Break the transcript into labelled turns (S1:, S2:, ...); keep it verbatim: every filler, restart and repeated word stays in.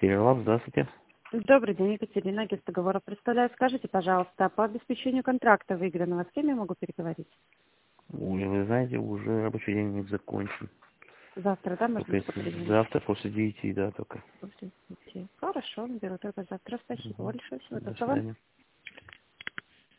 S1: Ереван, здравствуйте.
S2: Добрый день, Екатерина, агентство договора представляю. Скажите, пожалуйста, по обеспечению контракта выигранного с кем я могу переговорить?
S1: Ой, вы знаете, уже рабочий день не закончен.
S2: Завтра, да, можно
S1: Только
S2: только перезвонить?
S1: завтра после девяти, да, только.
S2: После девяти. Хорошо, наберу только завтра. Спасибо
S1: Угу.
S2: большое. Всего
S1: До
S2: доброго.
S1: свидания.